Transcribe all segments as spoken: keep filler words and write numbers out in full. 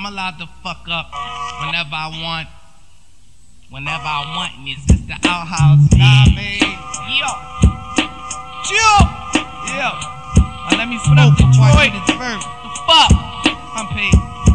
I'm allowed to fuck up whenever I want. Whenever I want, and it's just the outhouse. Nah, man. Yo. Chill. Yo. Now let me smoke Detroit. The fuck? I'm paid.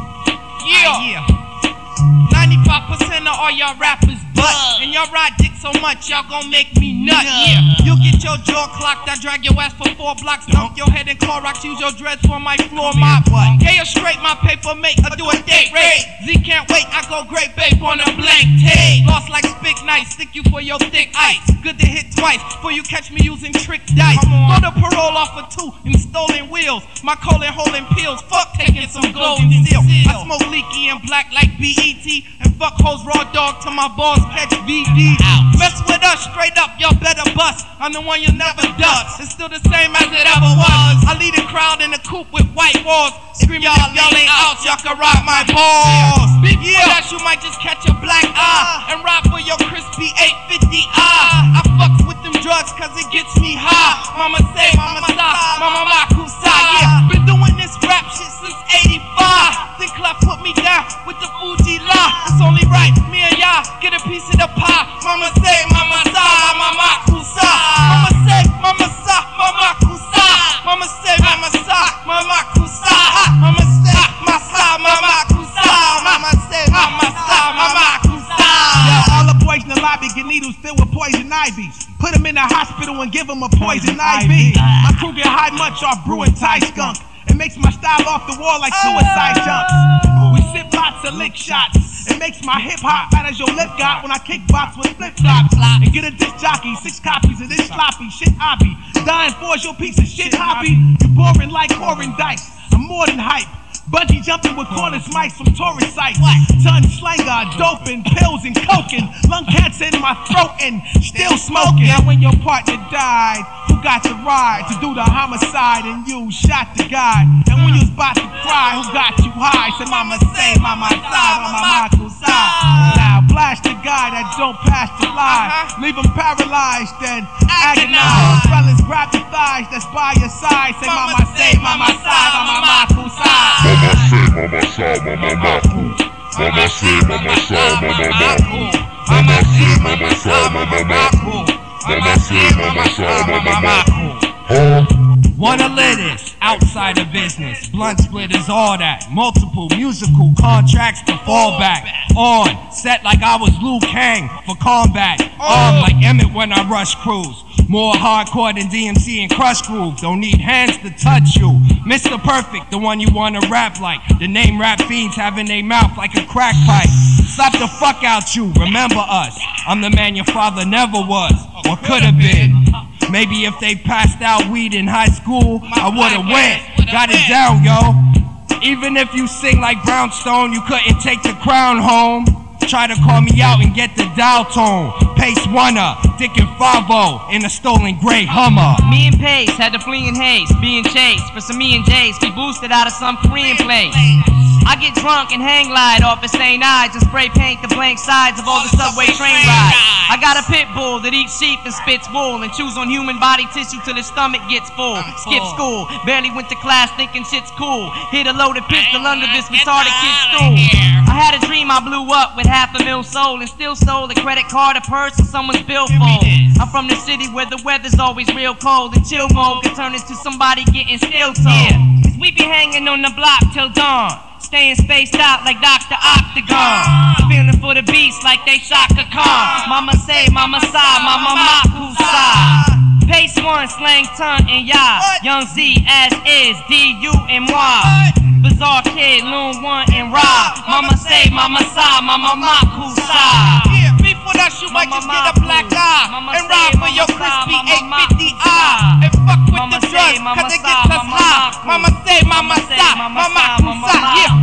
Yeah. Uh, yeah. ninety-five percent of all y'all rappers butt. And y'all ride dick so much, y'all gon' make me nut. Yeah. You get your jaw clocked, I drag your ass for four blocks. Dump your head in Clorox, use your dreads for my floor mop. Yeah, you straight my paper mate, I do a date raid. Z can't wait, I go great babe on a blank tape. Lost like Spick Night, stick you for your thick ice. Good to hit twice, before you catch me using trick dice. Go to parole off for two and stolen wheels. My colon holding pills, fuck taking some golden steel. I smoke leaky and black like B E T. And fuck hoes raw dog till my balls catch V D. Mess with us straight up, y'all better bust. I'm the one you never dust. It's still the same as it ever was. I lead a crowd in a coupe with white walls. Scream y'all, y'all ain't out, y'all can rock my balls. Yeah, that you might just catch a black eye and ride for your crispy eight fifty I. I fucks with them drugs cause it gets me high. Mama say, mama sigh, mama makusa. Yeah, been doing this rap shit since eighty-five. Think Clef put me down with the Fuji lie. It's only right, me and y'all get a piece of the pie. Mama say, mama sigh, mama makusa. Mama say, mama sigh, mama kusa. Mama say, mama sigh, mama kusa. Mama say, mama sigh, mama kusa. Mama say, mama sigh, mama kusa. Yeah, all the boys in the lobby get needles filled with poison ivy. Put them in the hospital and give them a poison I V. My crew get high much off brewing Thai skunk. It makes my style off the wall like suicide jumps. We sip lots of lick shots. It makes my hip hop bad as your lip got when I kickbox with flip flops. And get a disc jockey, six copies of this sloppy shit hobby. Dying for your piece of shit hobby. You boring like pouring dice. I'm more than hype. Bungee jumping with corners mics from tourist sites. Ton slanger, doping, pills and coking. Lung cancer in my throat and still smoking. Now when your partner died, who got the ride to do the homicide and you shot the guy? And when you was about to cry, who got you high? Said mama say, mama sigh, mama maku sigh. Now blast the guy that don't pass the line. Leave him paralyzed and agonize. Fellas grab the thighs that's by your side. Say mama say, mama sigh, mama maku sigh. Mama say, mama sigh, mama maku. Mama say, mama sigh, mama maku. Mama say, mama sigh, mama maku. Mama say, mama sigh, mama maku. Huh? Wanna live this, outside of business. Blunt splitters, all that. Multiple musical contracts to fall back. On, set like I was Liu Kang for combat. Armed like Emmett when I rush crews. More hardcore than D M C and Crush Groove. Don't need hands to touch you. Mister Perfect, the one you wanna rap like. The name rap fiends having their mouth like a crack pipe. Slap the fuck out you, remember us. I'm the man your father never was, or could've been. Maybe if they passed out weed in high school, I would've went. Got it down, yo. Even if you sing like Brownstone, you couldn't take the crown home. Try to call me out and get the dial tone. Pace one-up, Dick and five-oh in a stolen gray Hummer. Me and Pace had to flee in haste, being chased for some me and Jace. We boosted out of some Korean place. I get drunk and hang light off at Saint Ides and spray paint the blank sides of all the subway train rides. I got a pit bull that eats sheep and spits wool and chews on human body tissue till his stomach gets full. Skip school, barely went to class thinking shit's cool. Hit a loaded pistol under this retarded kid's stool. I had a dream I blew up with half a mil soul and still sold a credit card, a purse, and someone's billfold. I'm from the city where the weather's always real cold and chill mode can turn into somebody getting still told. Cause we be hanging on the block till dawn. Staying spaced out like Doctor Octagon. Feeling for the beast like they Shaka Khan. Mama say, mama sigh, mama maku sigh. Pace one, slang ton and ya. Young Z as is, D U M Y. Bizarre kid, Loon one and Rob. Mama say, mama sigh, mama maku sigh. Yeah, before that you might just get a black eye and ride for your crispy eight fifty I. And fuck with the drugs cause it gets us high. Mama say, mama sigh, mama maku sigh. Yeah.